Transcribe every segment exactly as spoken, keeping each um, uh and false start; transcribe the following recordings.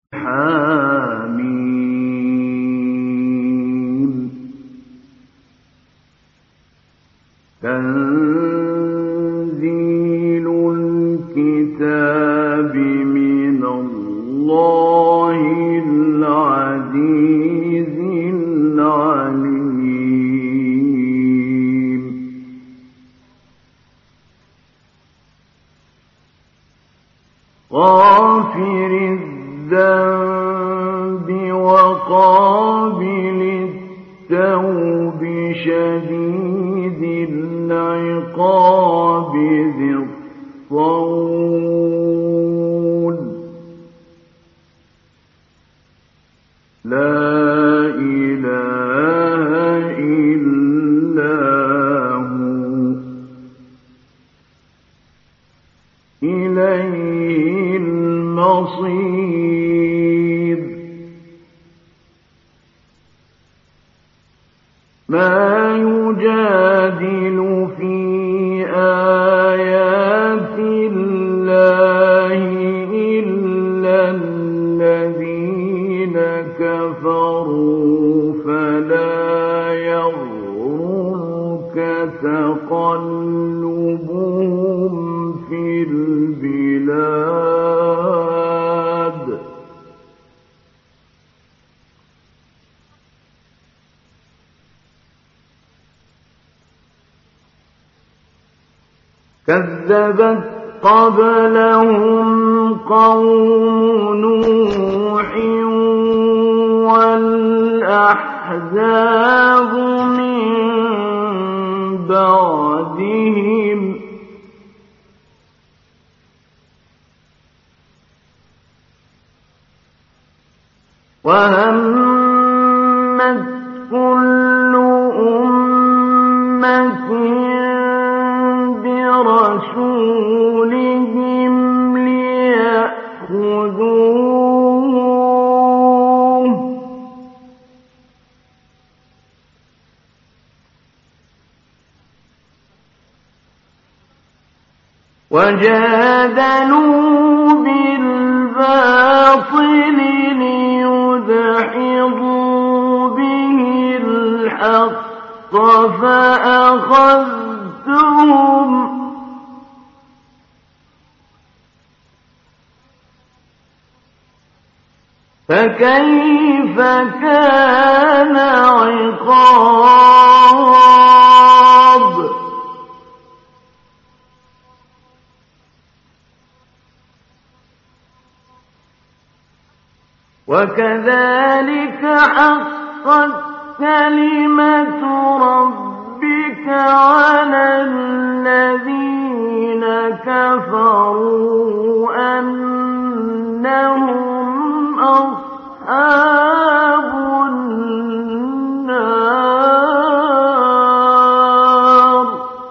حميم تنزيل الكتاب من الله العزيز العليم غافر الذنب وقابل التوب شديد العقاب ذي الطول لا إله إلا هو إليه المصير ما يجادل في آيات الله إلا الذين كفروا فلا يغررك تقلبهم في البلاد كذبت قبلهم قوم نوح والأحزاب من بعدهم وهمت كل أمة برسولهم ليأخذوه وجادلوا بالباطل ليدحضوا به الحق فأخذتهم فكيف كان عقاب وكذلك حقت كلمة ربك على الذين كفروا أنهم أصحاب النار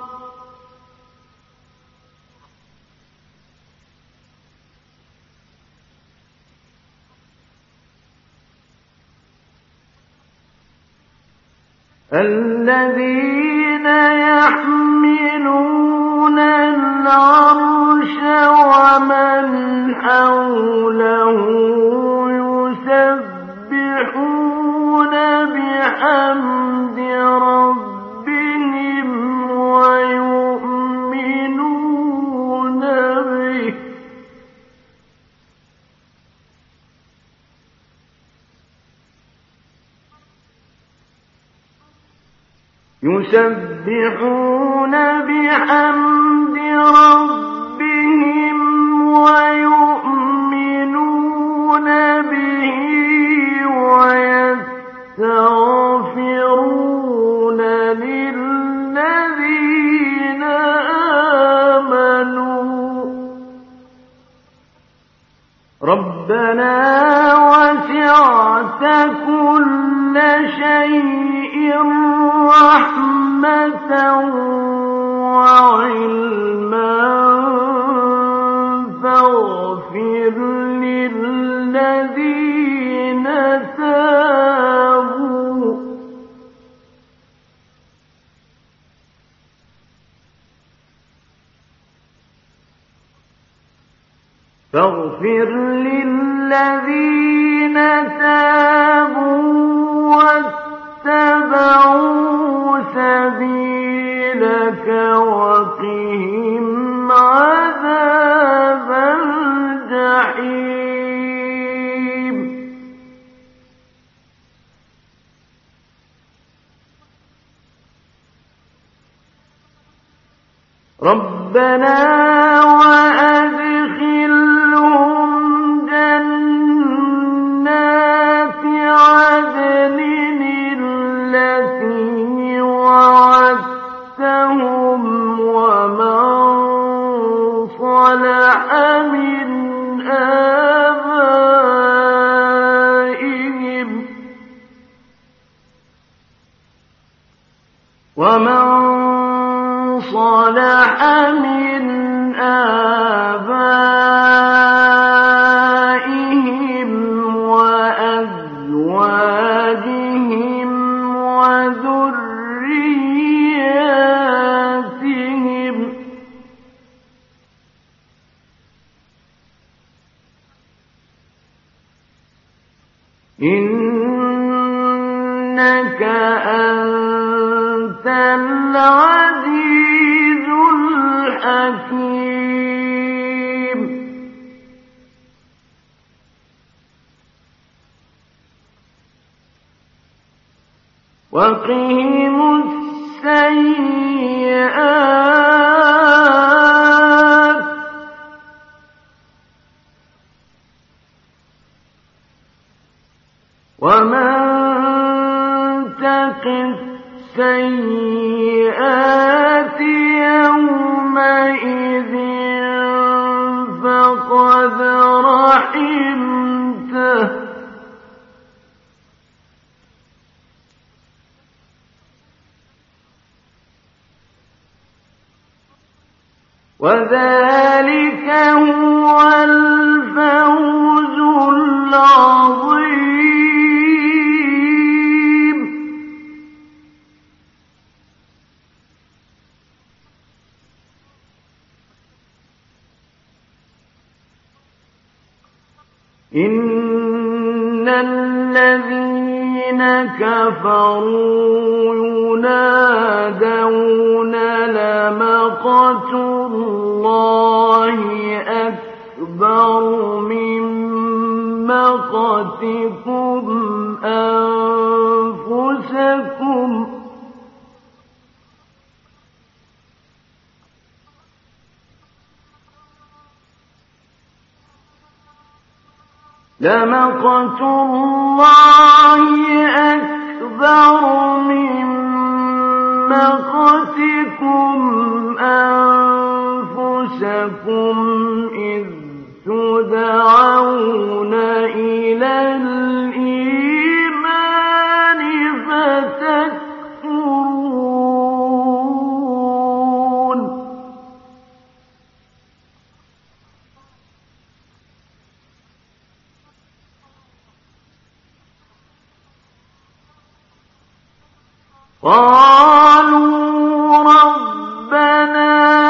الذين يحملون العرش ومن حوله يسبحون بحمد ربهم ويؤمنون به يسبحون بحمد ربهم ويؤمنون به ويستغفرون للذين آمنوا ربنا وسعت كل شيء رحمة وعلما فاغفر للذين تابوا فاغفر للذين ربنا وأدخلهم جنات عدن التي وعدتهم ومن صلح من آبائهم ومن صلح من آبائهم وأزواجهم وذرياتهم إنك أنت العزيز الحكيم. وقهم السيئات ومن تق السيئات يومئذ فقد رحمته وذلك هو الفوز العظيم. إن الذين كفروا ينادون لمقت الله أكبر من مقتكم أنفسكم لمقت الله أكبر من مقتكم أنفسكم إذ تدعون إلى الإيمان فتكفرون قالوا ربنا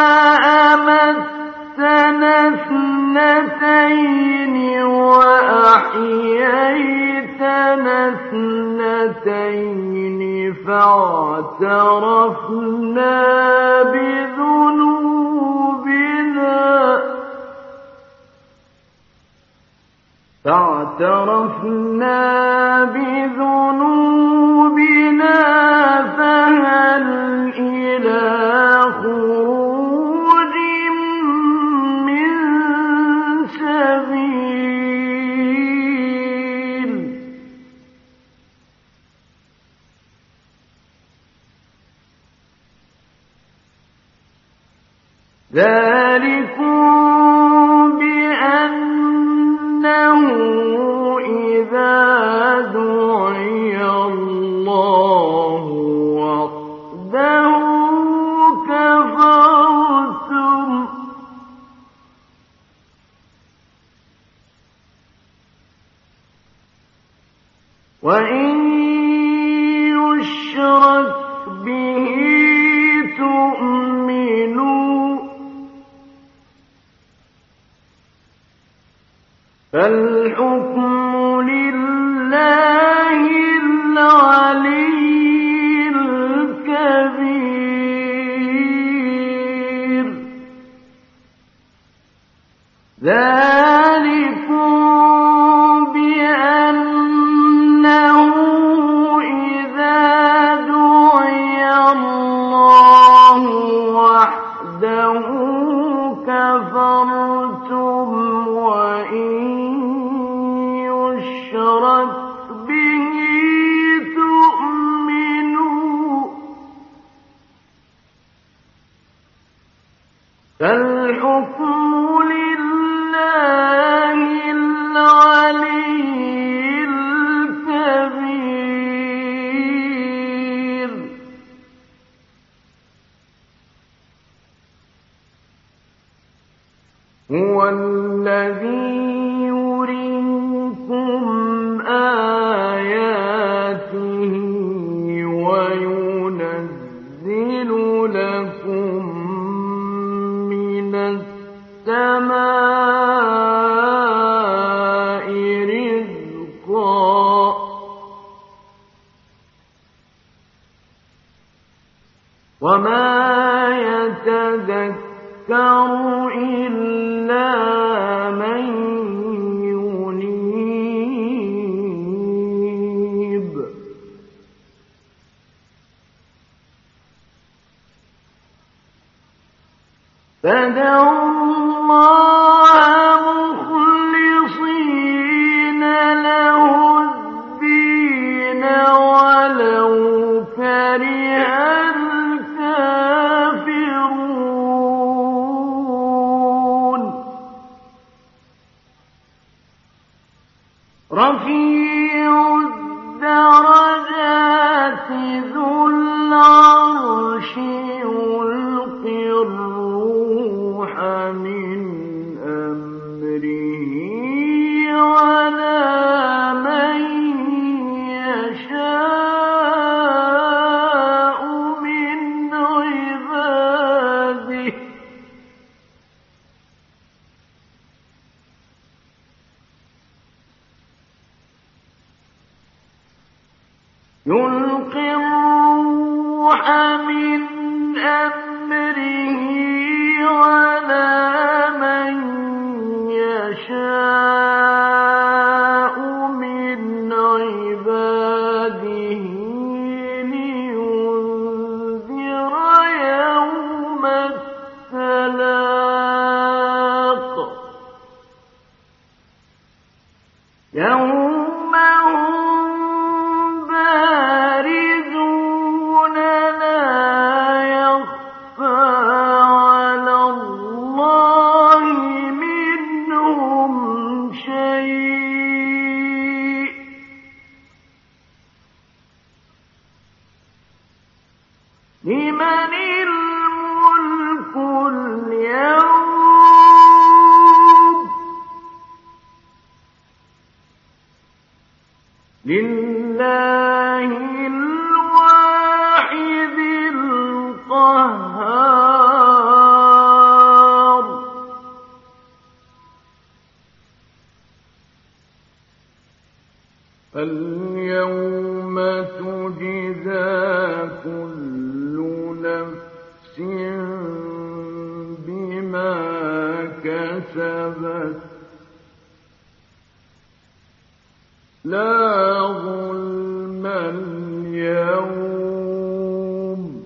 أمتنا اثنتين وأحييتنا اثنتين فاعترفنا بذنوبنا فاعترفنا بذنوبنا فهل إلى خروج من سبيل ذلكم بأنه إذا دعي الله وحده كفرتم وإن يشرك به تؤمنوا فالحكم لله العلي الكبير ذلكم بأنه إذا دعي الله وحده يشرك به تؤمنوا فالحكم لله العلي الكبير هو الذي يريكم آياته وينزل لكم من السماء رزقا وما يتذكر إلا من ينيب فادعوا الله مخلصين له الدين ولو كره الكافرون رفيع الدرجات ذو العرش يلقي الروح من أمره على من يشاء من عباده يلقي الروح من أمره على من يشاء من عباده لينذر يوم التلاق يوم هم بارزون لا يخفى على الله منهم شيء لمن الملك اليوم لله الواحد القهار اليوم تجزى كل نفس بما كسبت لا ظلم اليوم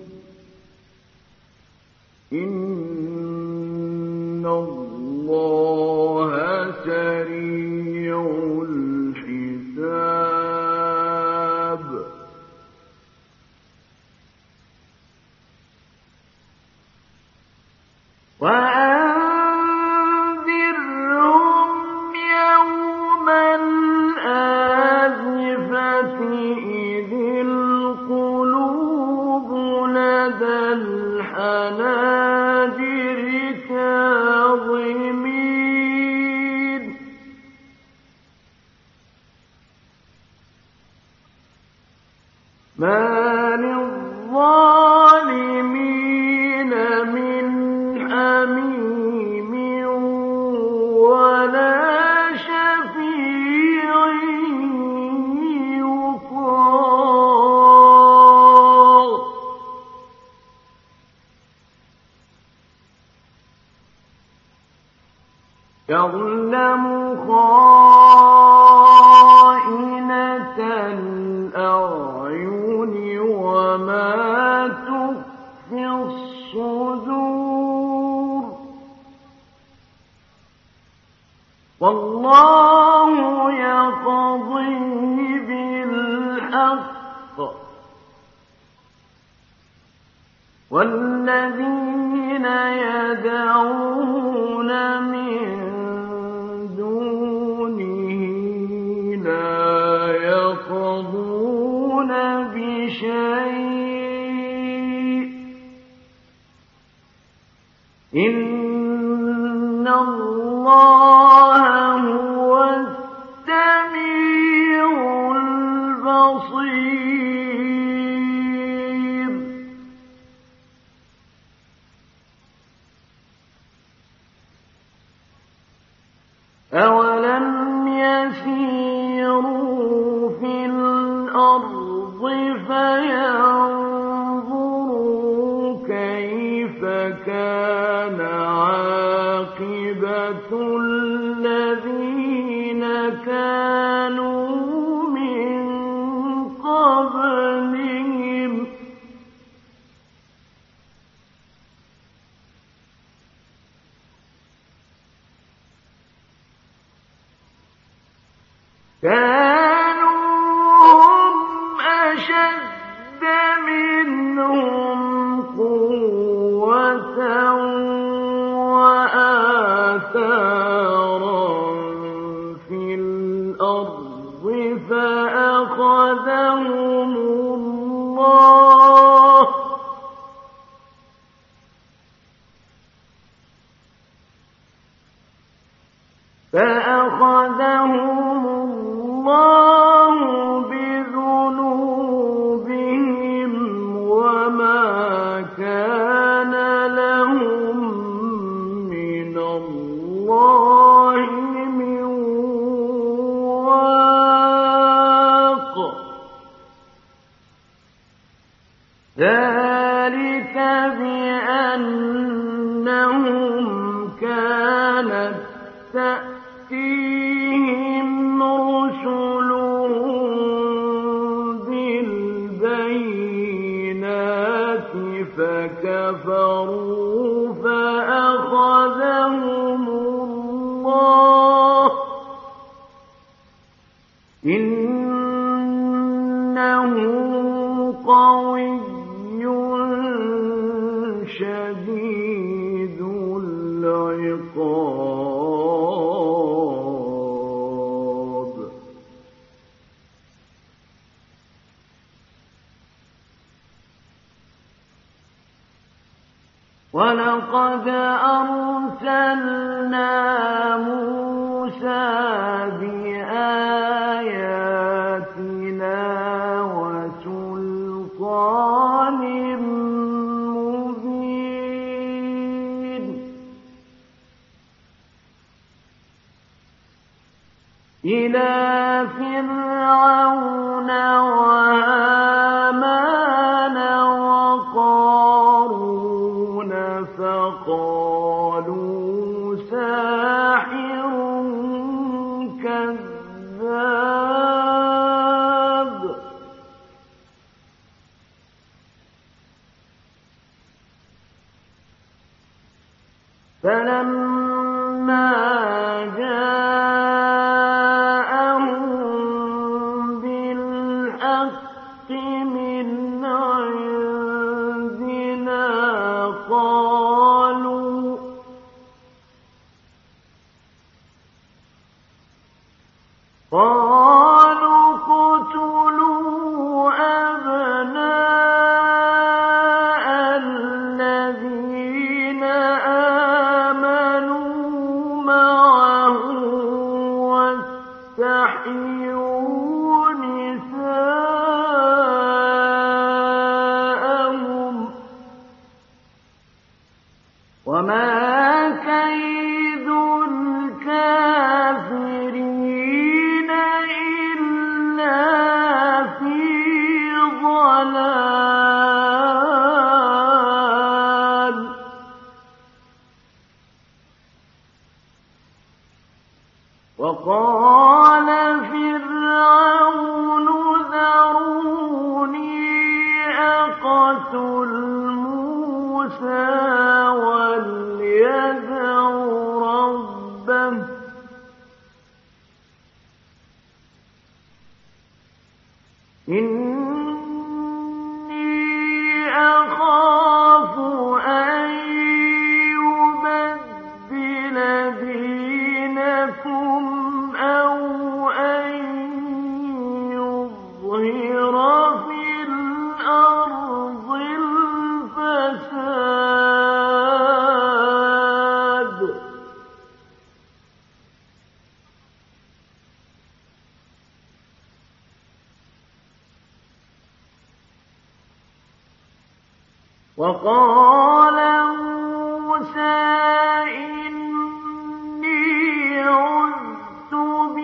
إن الله سريع الحساب وأنذرهم يوم الآزفة إذ القلوب لدى الحناجر كاظمين ما للظالمين من حميم ولا شفيع يطاع يعلم خائنة الأعين وما تخفي الصدور والله يقضي والذين يدعون من دونه لا يقضون بشيء إن الله هو السميع البصير. أولم يسيروا في الأرض فينظروا كيف كان عاقبة الذين كانوا من قبلهم كانوا هم أشد منهم قوة وآثارا في الأرض فأخذهم الله فأخذهم الله بذنوبهم وما كان لهم من الله من واق. ذلك بأنهم كانت تأتيهم رسلهم بالبينات فكفروا فأخذهم الله إنه قوي شديد العقاب. ولقد أرسلنا موسى بآياتنا وسلطان مبين إلى فرعون وهامان وقارون فقالوا ساحر كذاب. فلما جاءهم بالحق من عندنا قالوا قالوا اقتلوا أبناء الذين آمنوا معه واستحيوا نساءهم وما كيد الكافرين إلا في ضلال. وقال فرعون ذروني أقتل موسى وليدع ربه إني أخاف وقال موسى إني عذت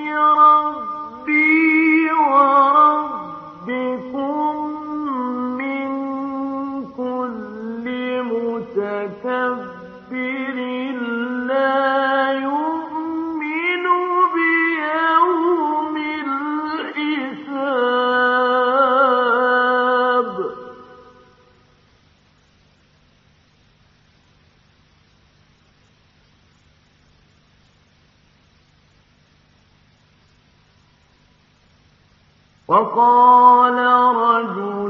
بربي وربكم من كل متكبر لا يؤمن بيوم الحساب. وقال رجل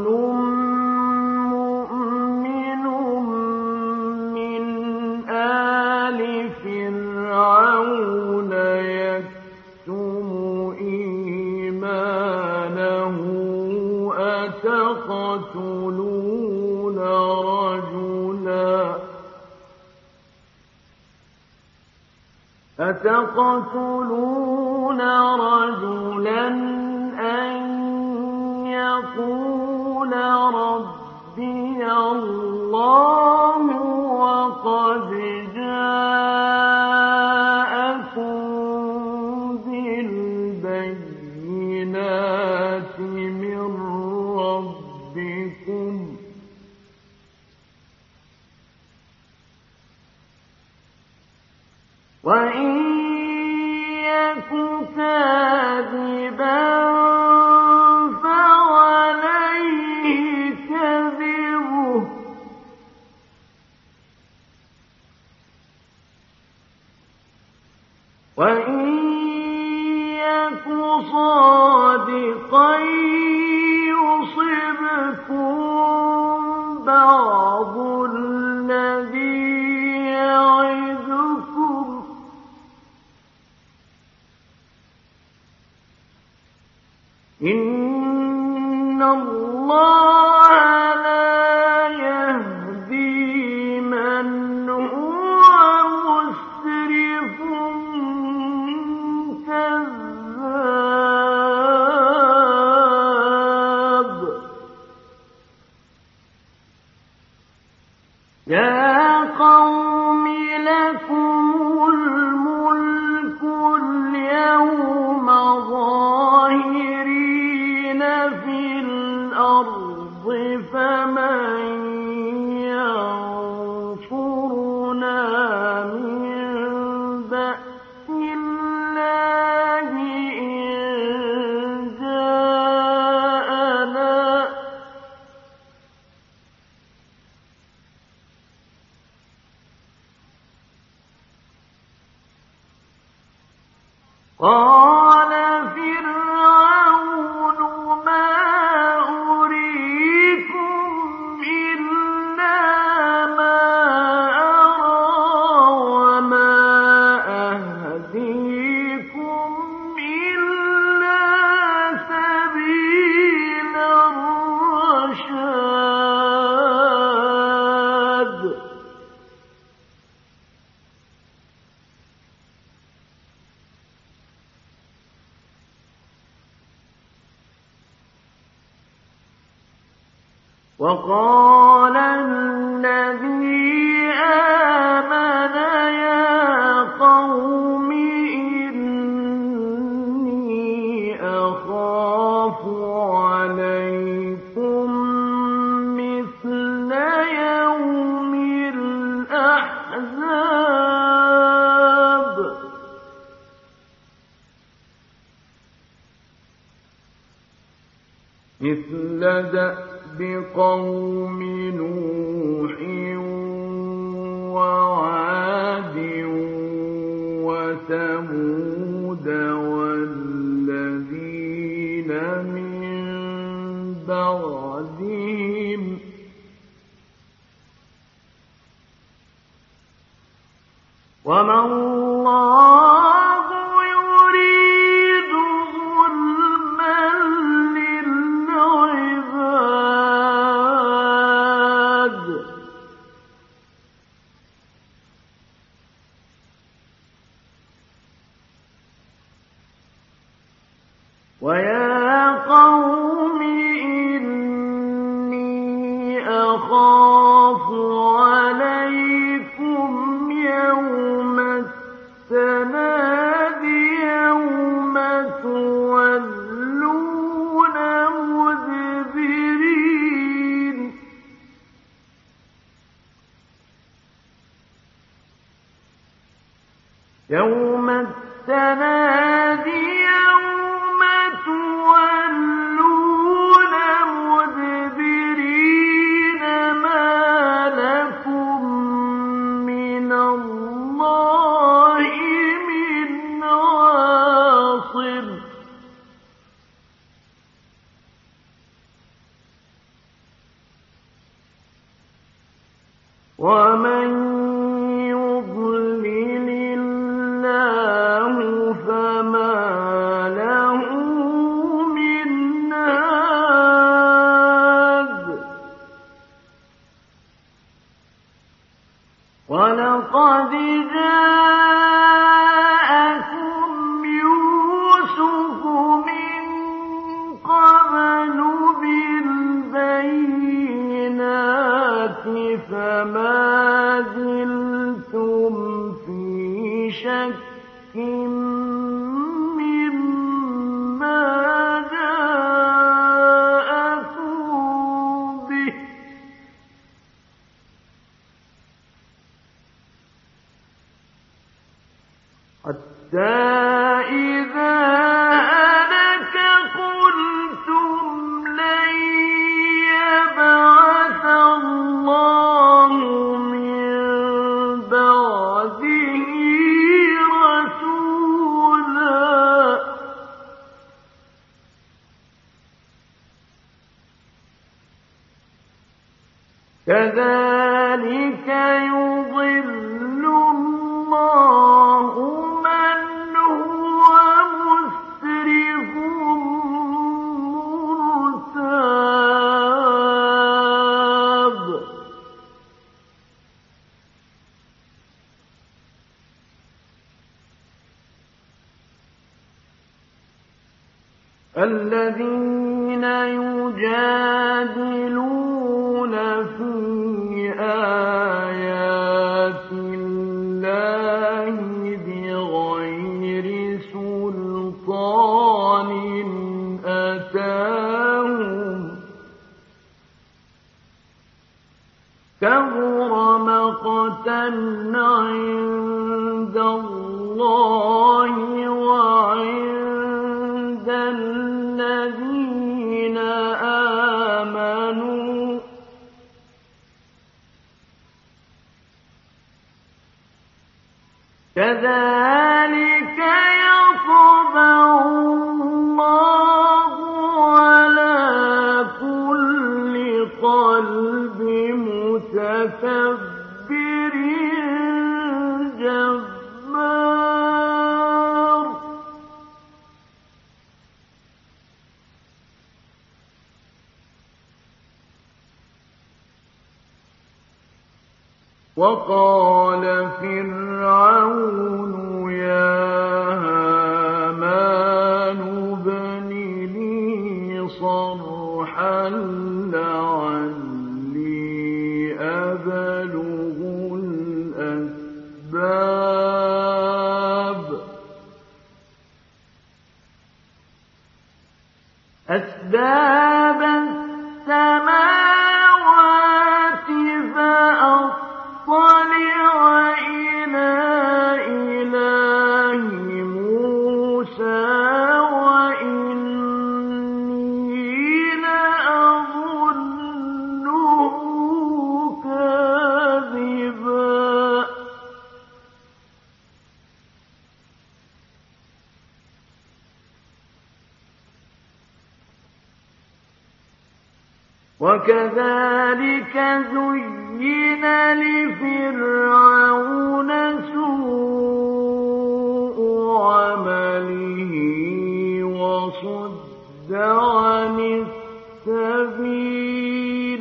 مؤمن من آل فرعون يكتم إيمانه أتقتلون رجلا أتقتلون رجلا أن يقول ربي الله وقد جاءكم بالبينات من ربكم وإن يك كاذبا فعليه كذبه وإن يك صادقا يصبكم بعض الذي يعدكم إن الله لا يهدي من هو مسرف كذاب. يا قوم لكم الملك اليوم ظاهرين في الأرض فمن ينصرنا من بأس الله إن جاءنا قال فرعون ما أريكم إلا ما أرى وما أهديكم إلا سبيل الرشاد. وقال الذي آمن يا قوم إني أخاف عليكم مثل يوم الأحزاب. مثل بقوم نوح وعاد وثمود والذين من بعدهم وما الله يريد ظلما للعباد ويا قوم إني أخاف ومن يضلل الله فما له من هاد ولقد جاءكم يوسف من قبل بالبينات فما زلتم في شك مما جاءكم به حتى إذا هلك قلتم لن يبعث الله من بعده رسولا كذلك يضل الله من هو مسرف مرتاب الذين يجادلون في آيات الله بغير سلطان أتاهم كبر مقتا عند الله وعند الذين آمنوا كذلك يطبع الله على كل قلب متكبر جبار وقال فرعون يا هامان ابن لي صرحا لعلي أبلغ الأسباب أسباب السماوات فأطلع إلى إله موسى وإني لأظنه كاذبا وكذلك زين لفرعون سوء عمله وصد عن السبيل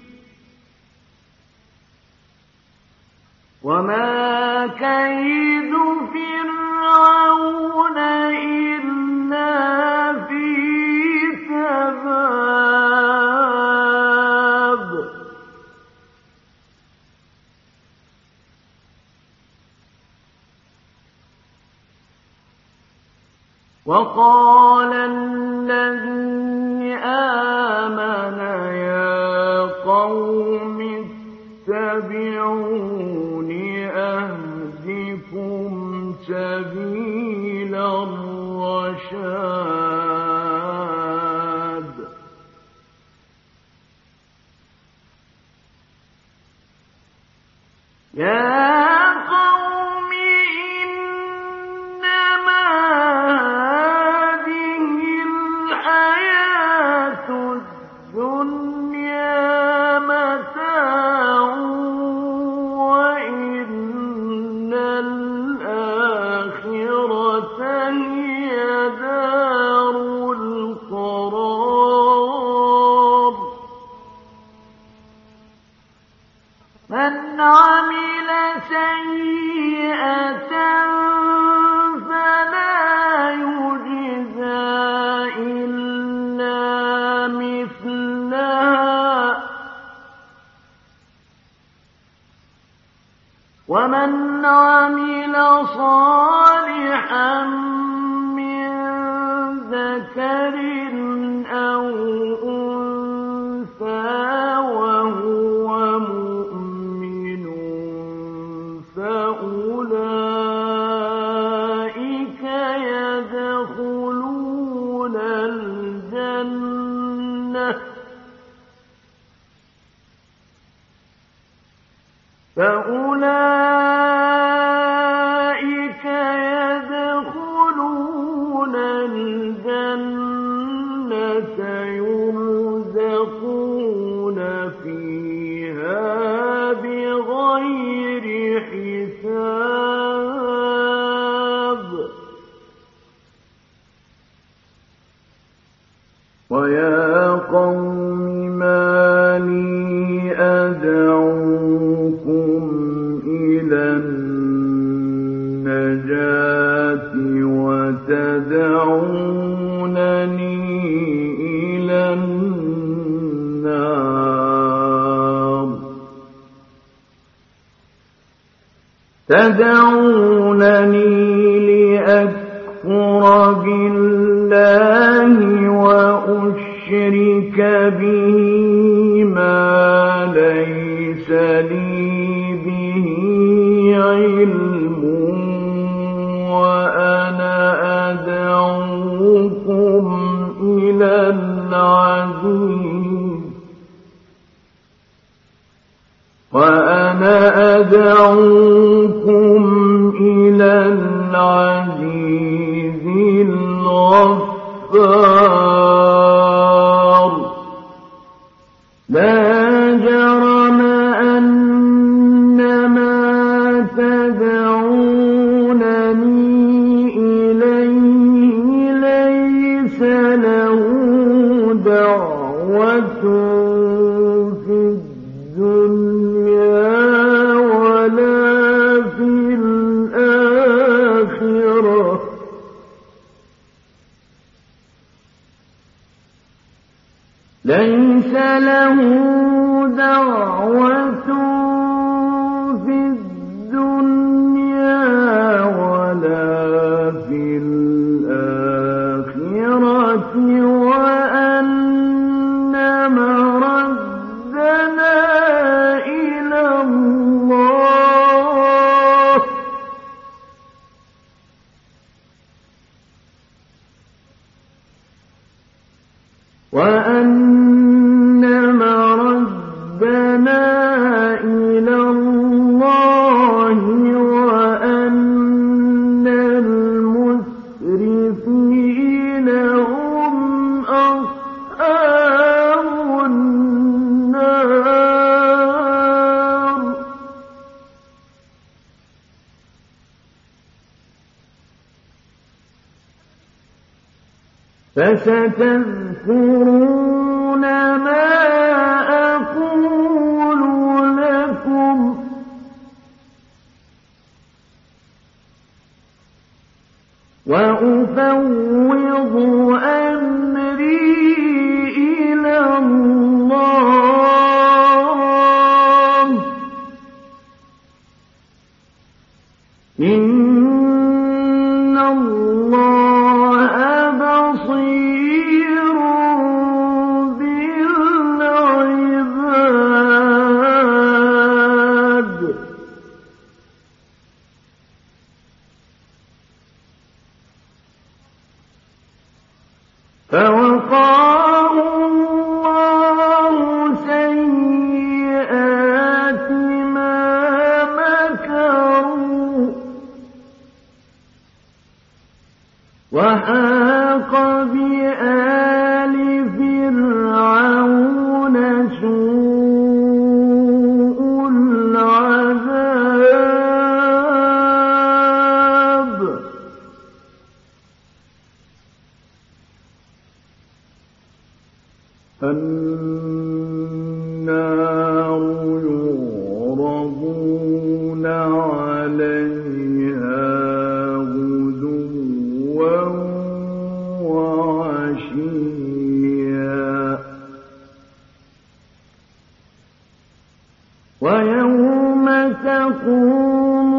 وما كيد فرعون إلا في تباب وقال الذي آمن يا قوم اتبعون أهدكم سبيل الرشاد يا قوم إنما هذه الحياة الدنيا متاع ومن عمل صالحا من ذكر أو أنثى وهو مؤمن فأولئك يدخلون الجنة فأولئك يدخلون الجنة يرزقون فيها بغير حساب ويا قوم ما لي أدعوكم إلى النجاة وتدعونني إلى النار تدعونني لأكفر بالله وأشرك به ما ليس لي به علم وأنا أدعوكم إلى العزيز وأنا أدعوكم إلى العزيز الغفار لا جرم أن ما تدعونني إليه ليس له دعوة في الدنيا ولا في الآخرة ليس له دعوة في الدنيا ولا في الآخرة وأن مردنا إلى الله وأن مردنا إلى الله وأن المسرفين هم أصحاب النار فستذكرون ما أقول لكم وأفوض أمري إلى الله إن الله بصير بالعباد فوقاه الله سيئات ما مكروا وحاق بآل فرعون سوء العذاب النار يعرضون عليها غدوا وعشيا ويوم تقوم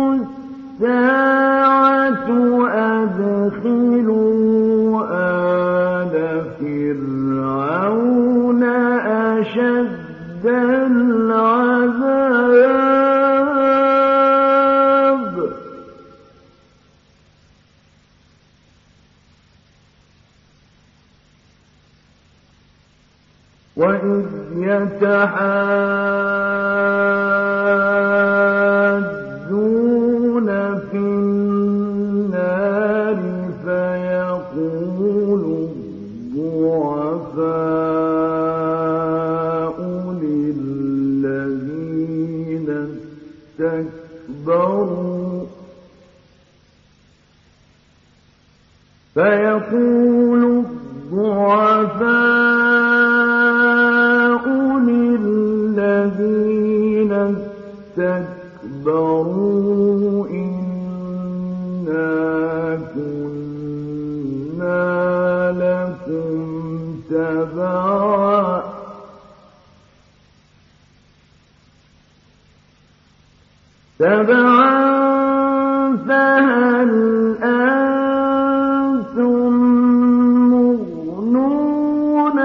فرعون أشد العذاب وإذ يتحاجون في النار فيقول الضعفاء للذين استكبروا فيقول الضعفاء للذين استكبروا إنا كنا لكم تبعا تبعا فهل أنتم مغنون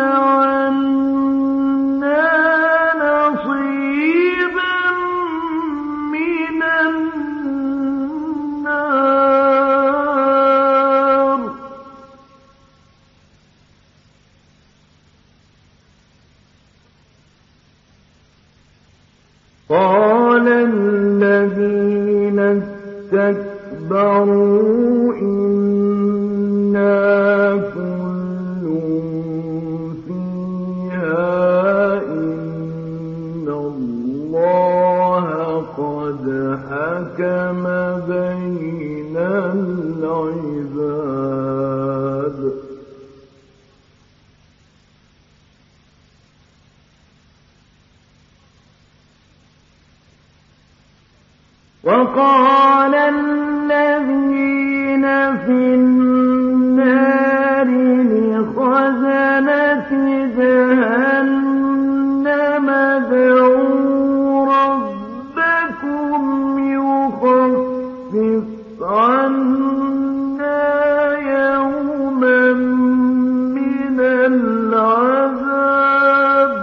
عنا نصيبا من النار قال الذين استكبروا إنا كل فيها إن الله قد حكم بين العباد وقال الذين في النار لخزنة جهنم ادعوا ربكم يخفف عنا يوما من العذاب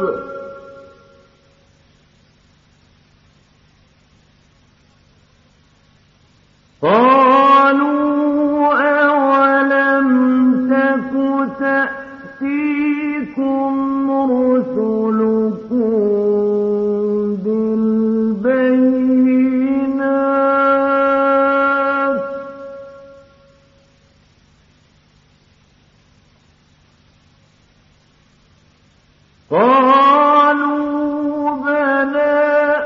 قالوا أولم تك تأتيكم رسلكم بالبينات قالوا بلى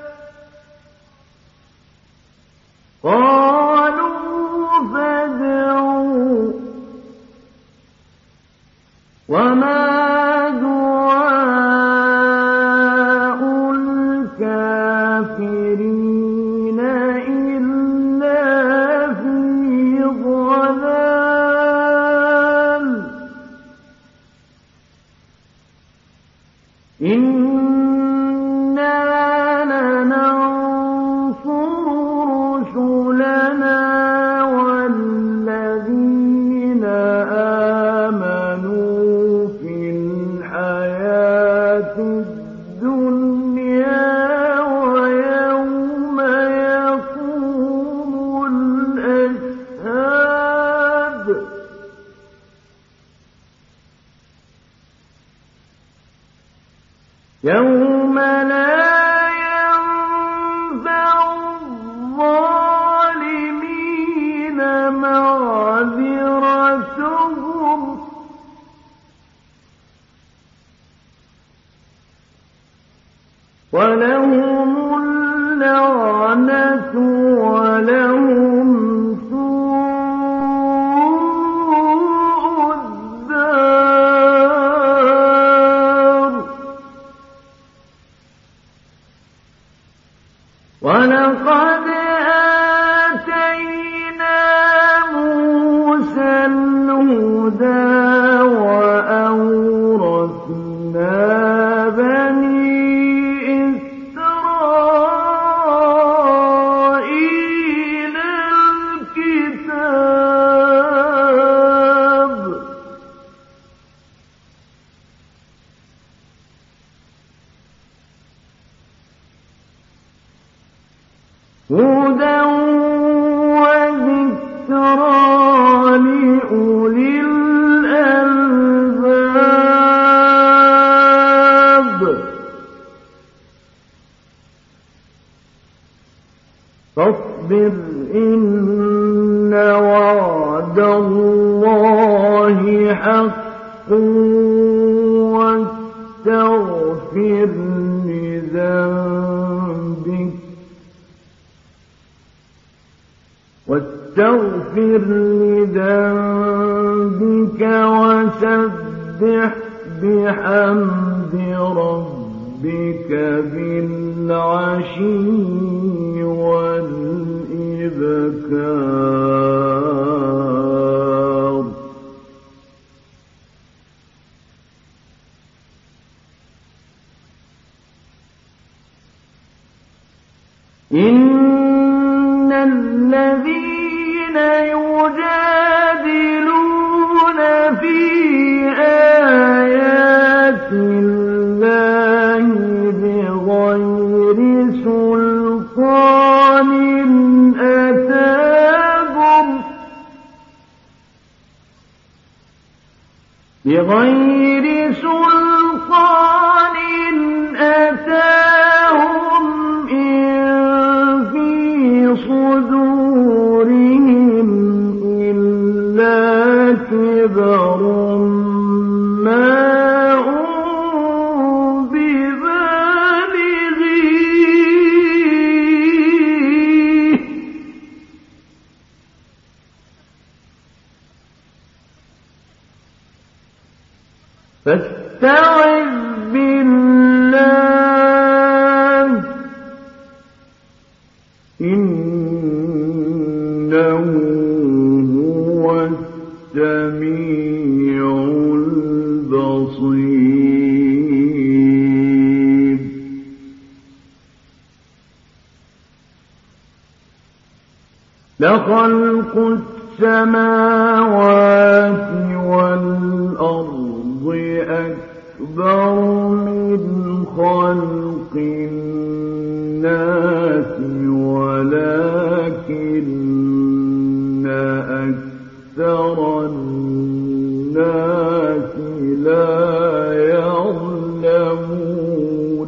قالوا فادعوا وما دعاء الكافرين إلا في ضلال إنا لننصر رسلنا والذين آمنوا في الحياة الدنيا ويوم يقوم الأشهاد يوم لا ينفع الظالمين معذرتهم ولهم اللعنة ولهم سوء الدار ولقد آتينا موسى الهدى وأورثنا بني إسرائيل الكتاب هدى وذكرى لأولي الألباب فاصبر إن وعد الله حق واستغفر لذنبك واستغفر لذنبك وسبح بحمد ربك بالعشي والإبكار إن الذين يجادلون في آيات الله بغير سلطان أتاهم بغير سلطان أتاهم صدورهم إلا كبر ما هم ببالغيه فاستعذ بالله إنه هو السميع البصير لخلق السماوات والأرض أكبر من خلق الناس ولكن أكثر الناس لا يعلمون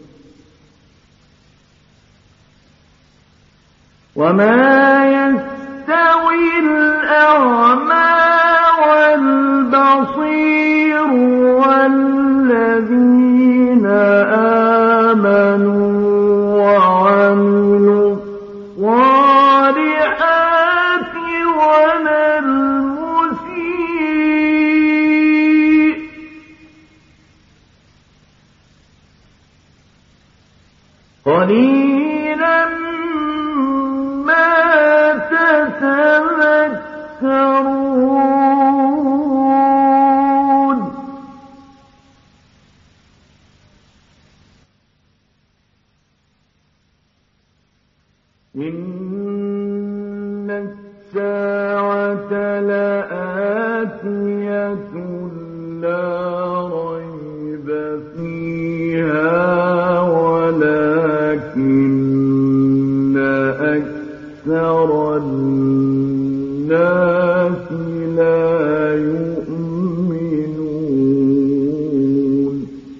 وما يستوي الأعمى والبصير والذين آمنوا وعملوا الصالحات ولا المسيء قليلا ما تتذكرون إن الساعة لآتية لا ريب فيها ولكن أكثر الناس لا يؤمنون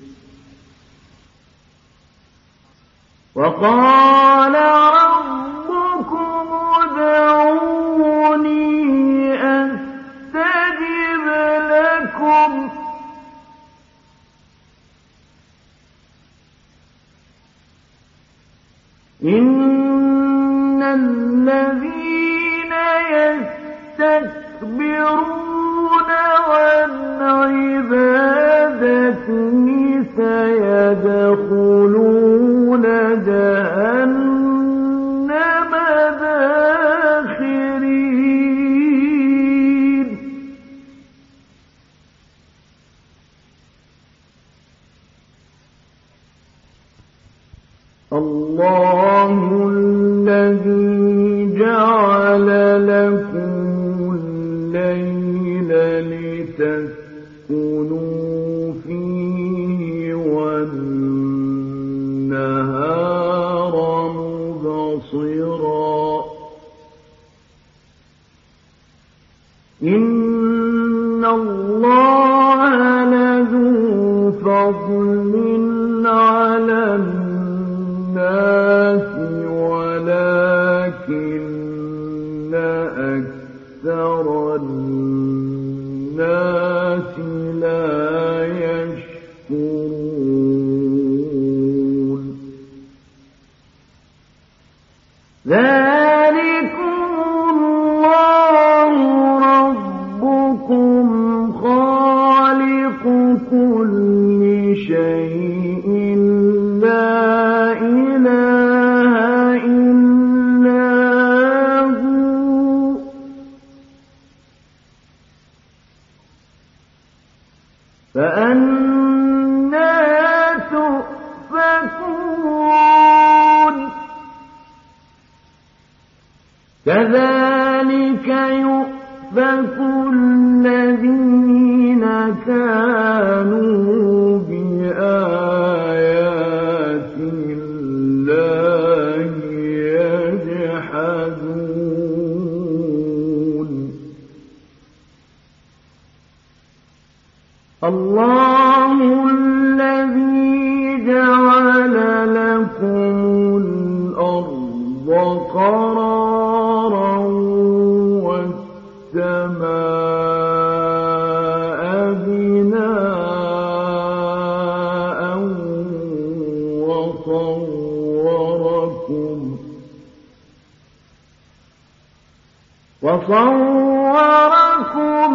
وقال ربكم ادعوني أستجب لكم إن الذين يستكبرون عن عبادتي سيدخلون جهنم داخرين الله الذي جعل لكم الليل لتسكنوا فيه والنهار مبصرا شيء لا إله إلا هو فأنى تؤفكون كذلك يؤفك الذين كانوا بآيات الله يجحدون الله الذي جعل لكم الأرض قرارا والسماء بناء وصوركم وصوركم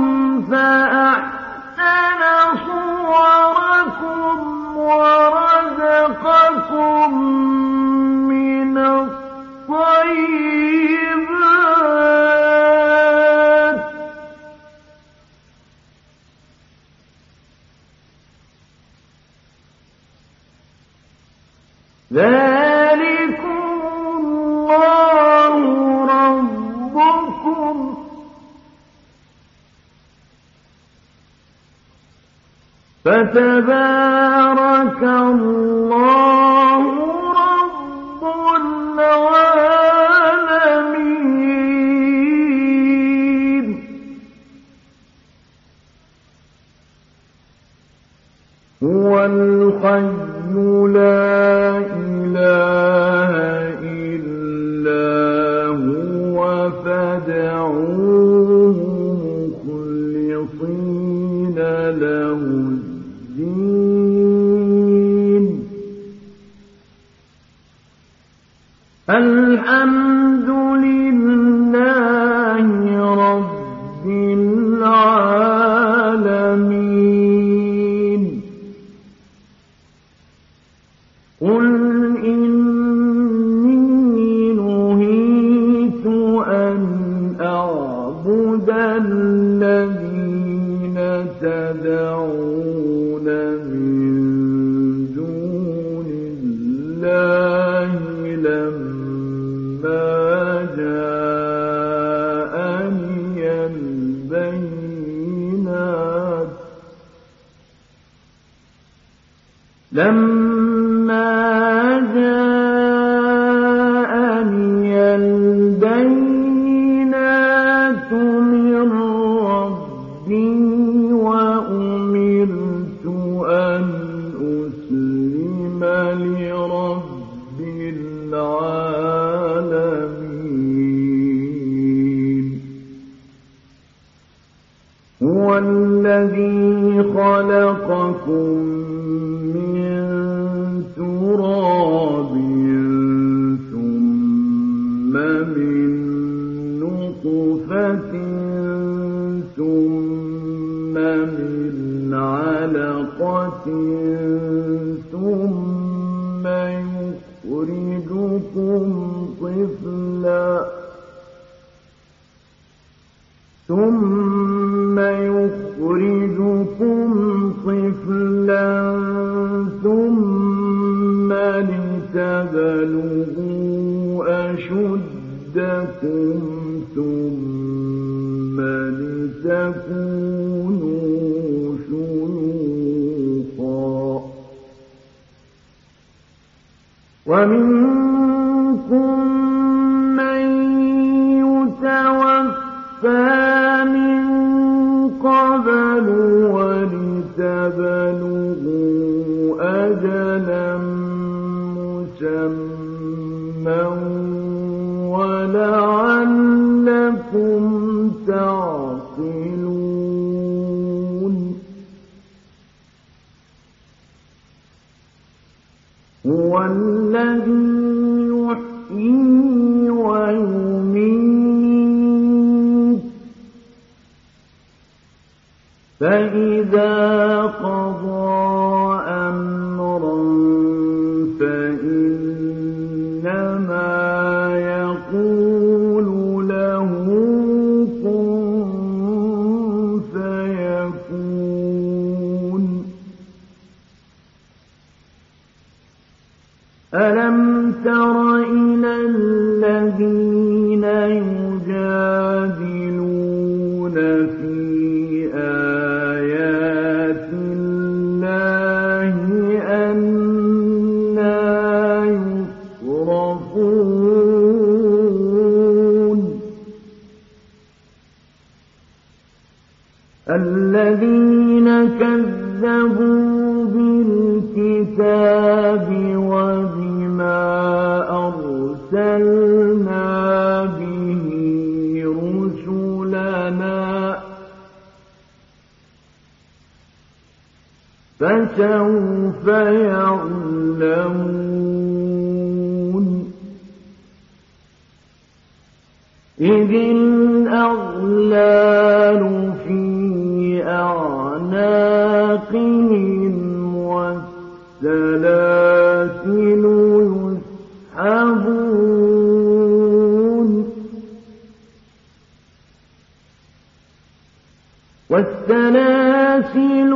فأحسن صوركم ورزقكم من الطيبات ذلكم الله ربكم فتبارك الله رب العالمين هو الحي لا إله إلا هو فادعوه مخلصين له الدين الحمد لله رب العالمين قل إني نهيت أن أعبد الذين تدعون من دون الله لما جاءني البينات لما جاءني البينات من ربي وأمرت أن أسلم لرب العالمين هو الذي خلقكم من تراب ثم من نطفة ثم من علقة ثم يخرجكم طفلا ثم يخرجكم طفلا ثم لتبلغوا أشدكم ثم لتكونوا شيوخا ومنكم من يتوفى من قبل ولتبلغوا أجلا مسمى ولعلكم تعقلون هو الذي يحيي ويميت فإذا قضى أمرا ألم تر إلى الذين يجادلون في آيات الله أنى يصرفون الذين كذبوا بالكتاب وبما أرسلنا به رسلنا فسوف يعلمون إذ الأغلال في أعناقهم والسلاسل يسحبون والسلاسل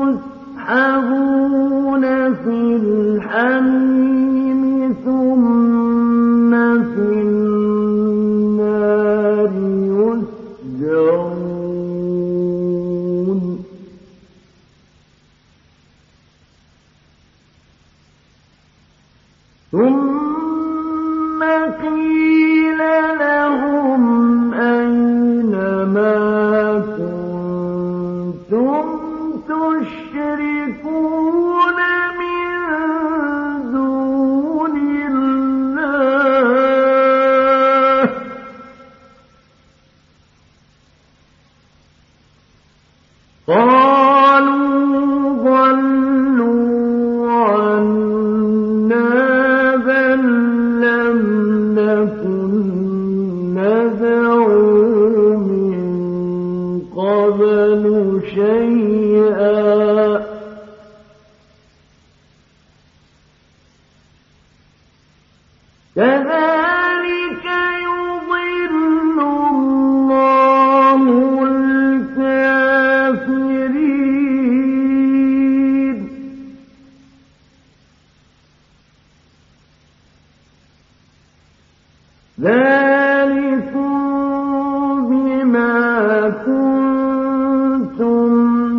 يسحبون في الحميم ثم في النار يسجرون ثم قيل لهم أين ما كنتم تشركون من دون الله قالوا ضلوا عنا بل لم نكن ندعو من قبل شيئا كذلك يضل الله الكافرين ذلكم بما كنتم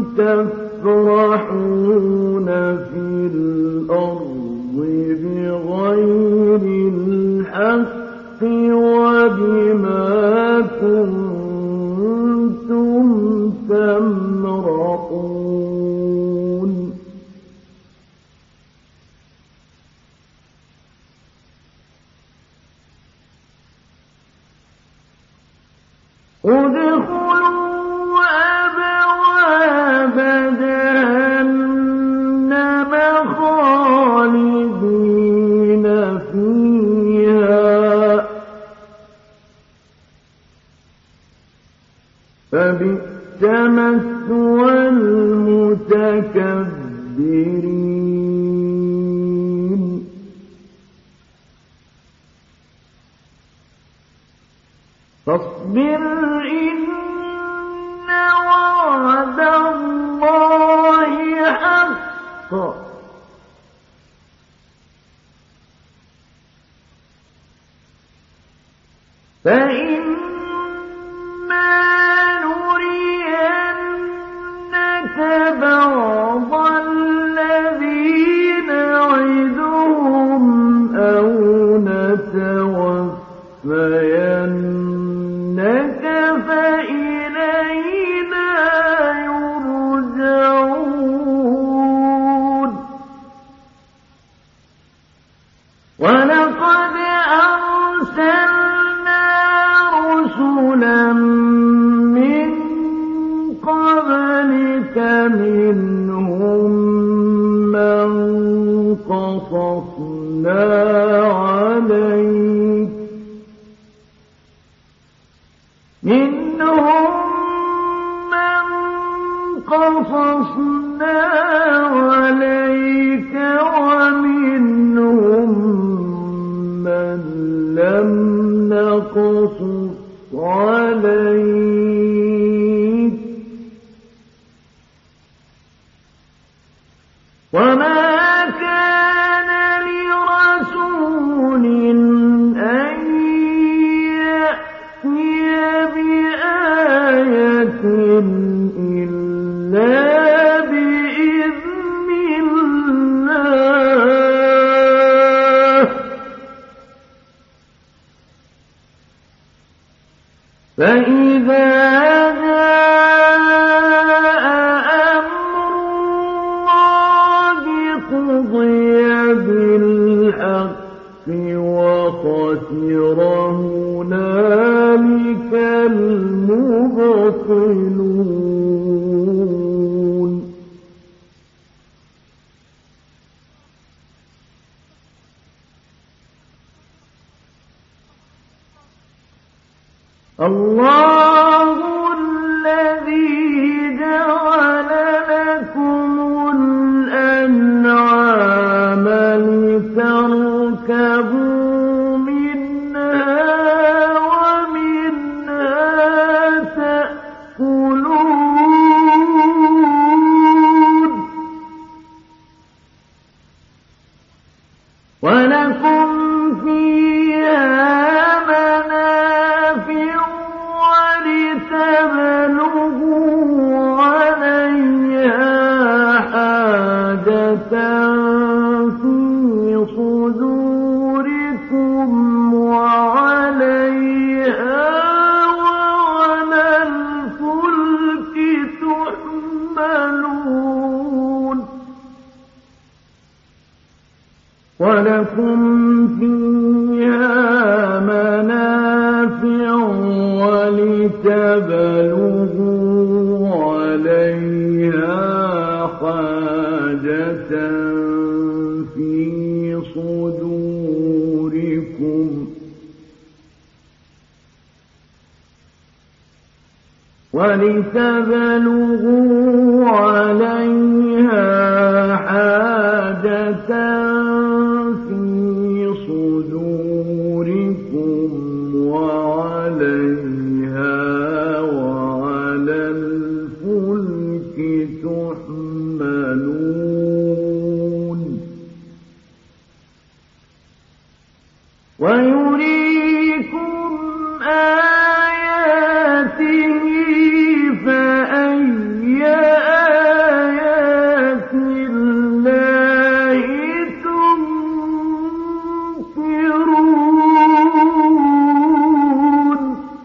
تفرحون في الأرض بغير الحق وبما كنتم تمرحون ادخلوا أبواب جهنم خالدين فيها فبئس مثوى المتكبرين فاصبر إن وعد الله حق فإما نرينك بعض الذي نعدهم أو نتوفينك فإلينا يرجعون ولقد أرسلنا رسلا من قبلك منهم من قصصنا عليك منهم من قصصنا عليك ومنهم من لم نقصص عليك وما كان لرسول خسر هنالك المبطلون الله الذي جعل لكم الأنعام لتركبوا منها ومنها تأكلون ولكم فيها ولتبلغوا عليها حاجة في صدوركم وعليها وعلى الفلك تحملون ولكم فيها منافع ولتبلغوا عليها حاجة في صدوركم ولتبلغوا عليها حاجة في صدوركم وعليها وعلى الفلك تحملون ويريكم آياته فأي آيات الله تنكرون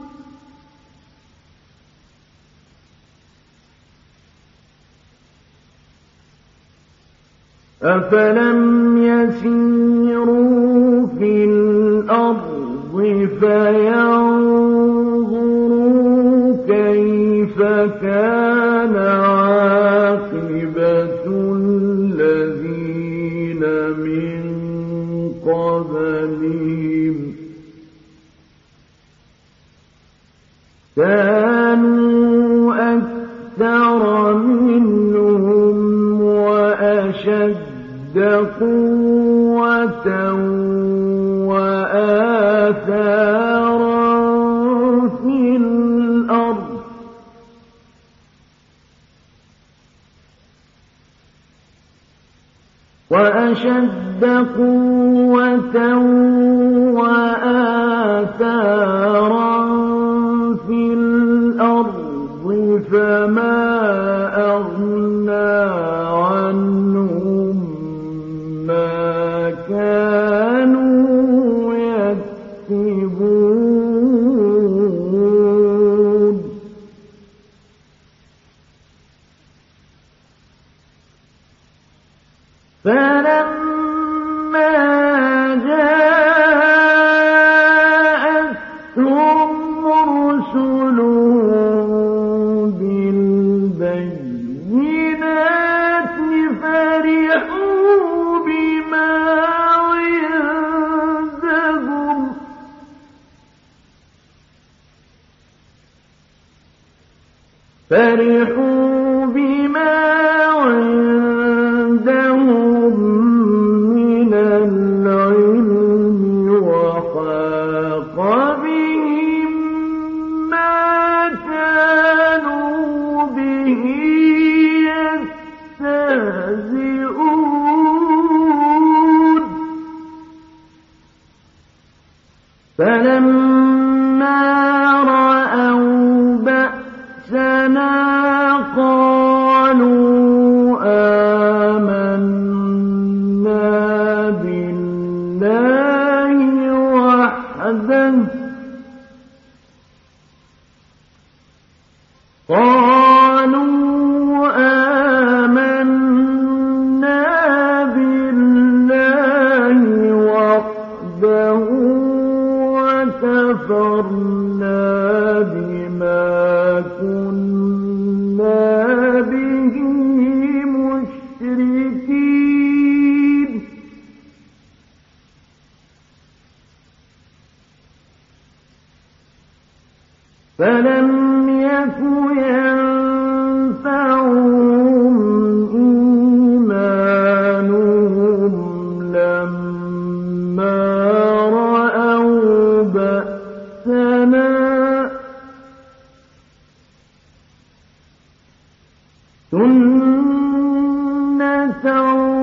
أفلم يسيروا في الأرض فينظروا كيف كان عاقبة الذين من قبلهم كانوا أكثر منهم وأشد قوة وآثارا في الأرض وأشد قوة وآثارا في الأرض فما أغنى عنهم ما كانوا يكسبون فلما جاءتهم رسلهم بالبينات فرحوا بما عندهم فرحوا بما عندهم من العلم وحاق بهم ما كانوا به يستهزئون فلما رأوا بأسنا قالوا آمنا بالله وحده قالوا آمنا فلم يك ينفعهم إيمانهم لما رأوا بأسنا سنة